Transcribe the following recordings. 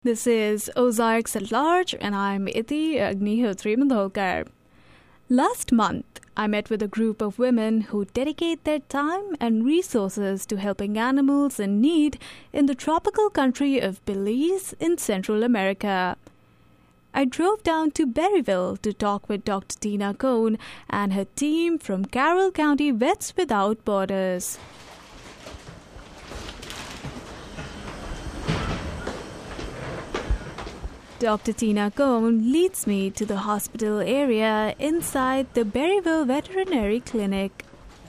This is Ozarks at Large, and I'm Iti Agnihotri Mandholkar. Last month, I met with a group of women who dedicate their time and resources to helping animals in need in the tropical country of Belize in Central America. I drove down to Berryville to talk with Dr. Tina Cohn and her team from Carroll County Vets Without Borders. Dr. Tina Cohn leads me to the hospital area inside the Berryville Veterinary Clinic.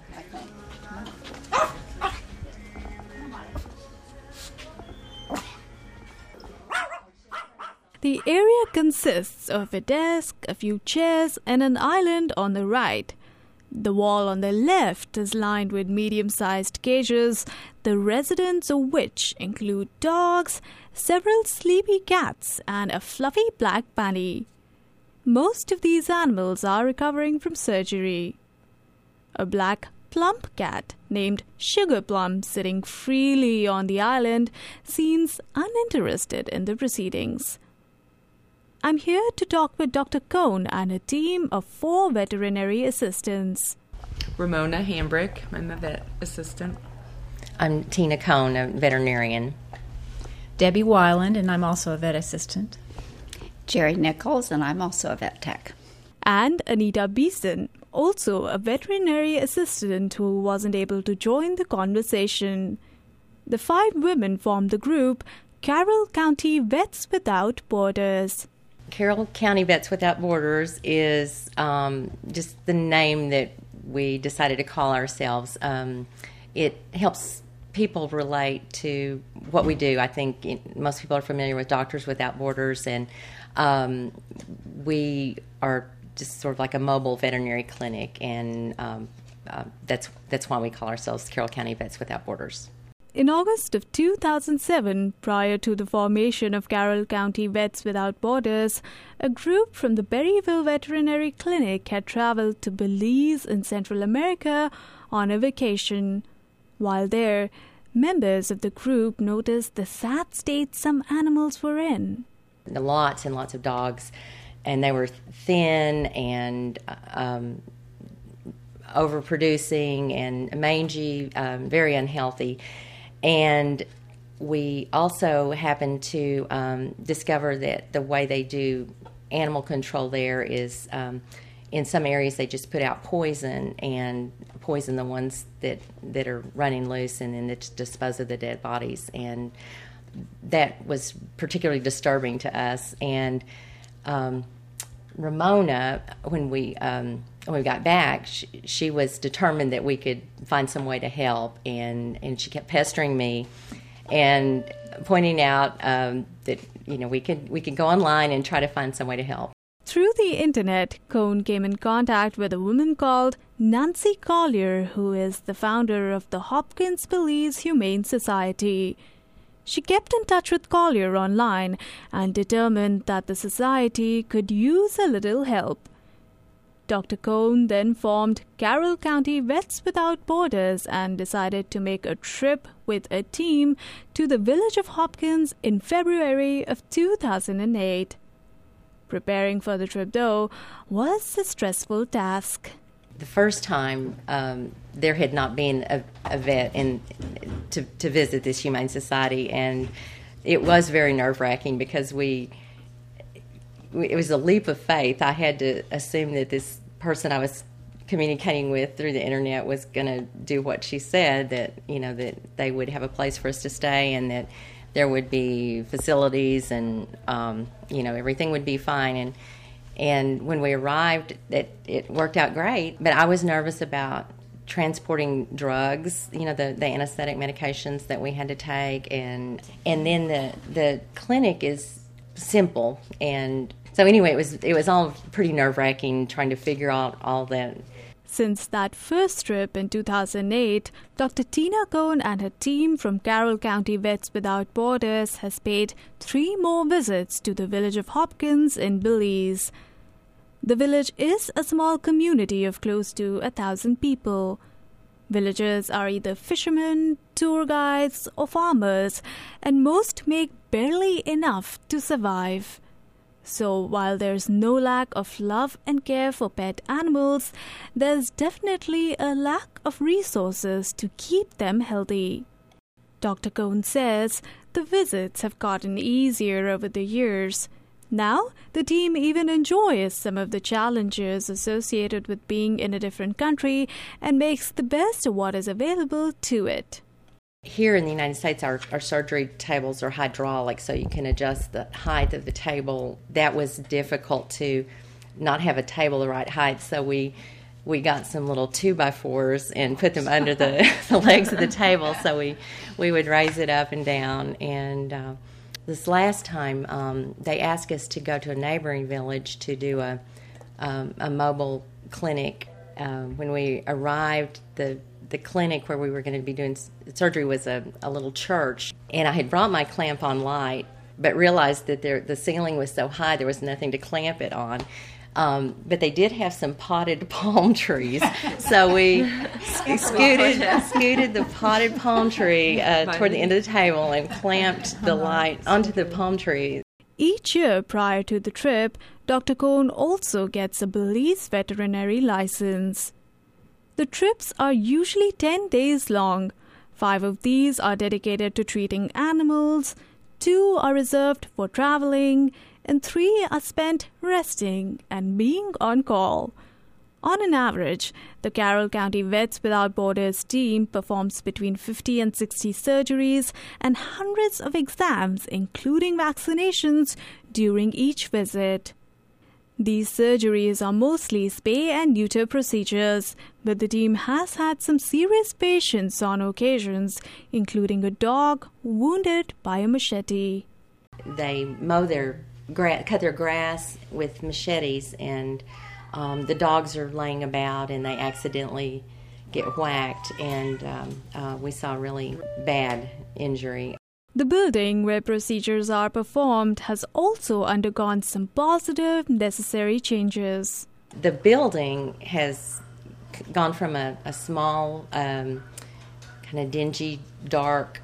The area consists of a desk, a few chairs, and an island on the right. The wall on the left is lined with medium-sized cages, the residents of which include dogs, several sleepy cats, and a fluffy black bunny. Most of these animals are recovering from surgery. A black plump cat named Sugar Plum sitting freely on the island seems uninterested in the proceedings. I'm here to talk with Dr. Cohn and a team of 4 veterinary assistants. Ramona Hambrick, I'm a vet assistant. I'm Tina Cohn, a veterinarian. Debbie Weiland, and I'm also a vet assistant. Jerry Nichols, and I'm also a vet tech. And Anita Beeson, also a veterinary assistant who wasn't able to join the conversation. The 5 women formed the group Carroll County Vets Without Borders. Carroll County Vets Without Borders is just the name that we decided to call ourselves. It helps people relate to what we do. I think most people are familiar with Doctors Without Borders, and we are just sort of like a mobile veterinary clinic, and that's why we call ourselves Carroll County Vets Without Borders. In August of 2007, prior to the formation of Carroll County Vets Without Borders, a group from the Berryville Veterinary Clinic had traveled to Belize in Central America on a vacation. While there, members of the group noticed the sad state some animals were in. Lots and lots of dogs, and they were thin and overproducing and mangy, very unhealthy. And we also happened to discover that the way they do animal control there is in some areas they just put out poison and poison the ones that are running loose, and then dispose of the dead bodies. And that was particularly disturbing to us. And Ramona, when we got back, she was determined that we could find some way to help, and she kept pestering me and pointing out that we could go online and try to find some way to help. Through the internet, Cohn came in contact with a woman called Nancy Collier, who is the founder of the Hopkins Belize Humane Society. She kept in touch with Collier online and determined that the society could use a little help. Dr. Cohn then formed Carroll County Vets Without Borders and decided to make a trip with a team to the village of Hopkins in February of 2008. Preparing for the trip, though, was a stressful task. The first time, there had not been a vet to visit this humane society, and it was very nerve-wracking because it was a leap of faith. I had to assume that this person I was communicating with through the internet was going to do what she said, that that they would have a place for us to stay, and that there would be facilities, and everything would be fine. And when we arrived, it worked out great. But I was nervous about transporting drugs, the anesthetic medications that we had to take, and then the clinic is simple. And so anyway, it was all pretty nerve-wracking trying to figure out all that. Since that first trip in 2008, Dr. Tina Cohn and her team from Carroll County Vets Without Borders has paid 3 more visits to the village of Hopkins in Belize. The village is a small community of close to 1,000 people. Villagers are either fishermen, tour guides, or farmers, and most make barely enough to survive. So while there's no lack of love and care for pet animals, there's definitely a lack of resources to keep them healthy. Dr. Cohn says the visits have gotten easier over the years. Now, the team even enjoys some of the challenges associated with being in a different country and makes the best of what is available to it. Here in the United States, our surgery tables are hydraulic, so you can adjust the height of the table. That was difficult to not have a table the right height, so we got some little 2x4s and put them under the legs of the table, so we would raise it up and down. And this last time, they asked us to go to a neighboring village to do a mobile clinic. When we arrived, the clinic where we were going to be doing surgery was a little church, and I had brought my clamp-on light, but realized that the ceiling was so high there was nothing to clamp it on. But they did have some potted palm trees, so we scooted the potted palm tree toward the end of the table and clamped the light onto the palm tree. Each year prior to the trip, Dr. Cohn also gets a Belize veterinary license. The trips are usually 10 days long. 5 of these are dedicated to treating animals, 2 are reserved for traveling, and 3 are spent resting and being on call. On an average, the Carroll County Vets Without Borders team performs between 50 and 60 surgeries and hundreds of exams, including vaccinations, during each visit. These surgeries are mostly spay and neuter procedures, but the team has had some serious patients on occasions, including a dog wounded by a machete. They cut their grass with machetes, and the dogs are laying about and they accidentally get whacked, and we saw really bad injury. The building where procedures are performed has also undergone some positive, necessary changes. The building has gone from a small, kind of dingy, dark,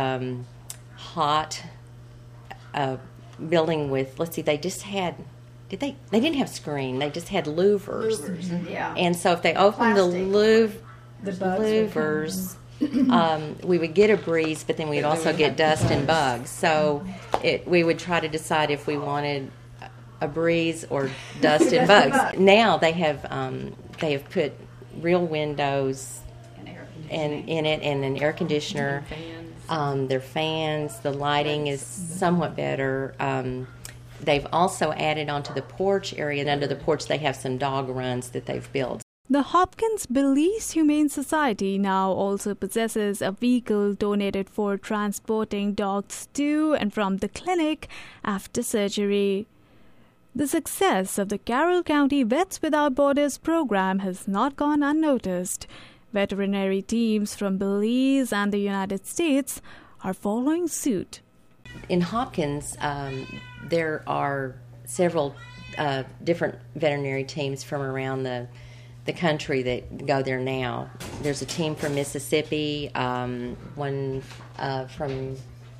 hot building with, they just had, they didn't have screen, they just had louvers. Yeah. And and so if they opened the louvers, we would get a breeze, but then we'd also get dust and bugs. So we would try to decide if we wanted a breeze or dust and bugs. Now they have put real windows in it and an air conditioner. Their fans, the lighting is somewhat better. They've also added onto the porch area, and under the porch they have some dog runs that they've built. The Hopkins Belize Humane Society now also possesses a vehicle donated for transporting dogs to and from the clinic after surgery. The success of the Carroll County Vets Without Borders program has not gone unnoticed. Veterinary teams from Belize and the United States are following suit. In Hopkins, there are several different veterinary teams from around the country that go there now. There's a team from Mississippi, one from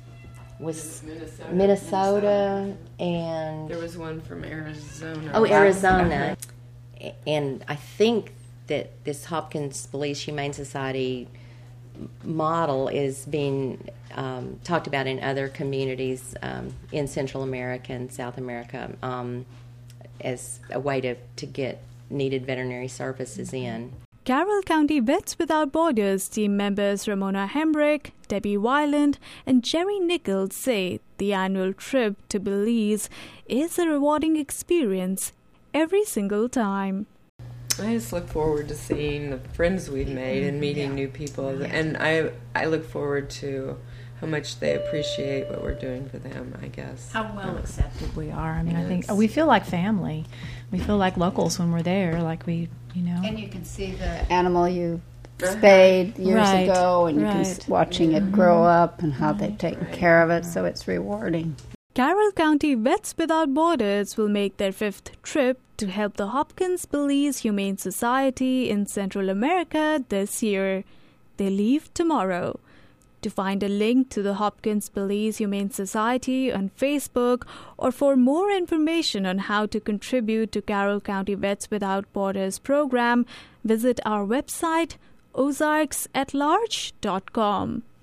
Minnesota, and there was one from Arizona. Oh, Arizona. And I think that this Hopkins Belize Humane Society model is being talked about in other communities in Central America and South America as a way to get needed veterinary services in. Carroll County Vets Without Borders team members Ramona Hembrick, Debbie Weiland, and Jerry Nichols say the annual trip to Belize is a rewarding experience every single time. I just look forward to seeing the friends we've made and meeting new people, and I look forward to how much they appreciate what we're doing for them, I guess. How well accepted we are. I mean, I think we feel like family. We feel like locals when we're there, like we, And you can see the animal you spayed years ago, and you can watching it grow up and how they've taken care of it, so it's rewarding. Carroll County Vets Without Borders will make their 5th trip to help the Hopkins Belize Humane Society in Central America this year. they leave tomorrow. To find a link to the Hopkins Belize Humane Society on Facebook, or for more information on how to contribute to Carroll County Vets Without Borders program, visit our website ozarksatlarge.com.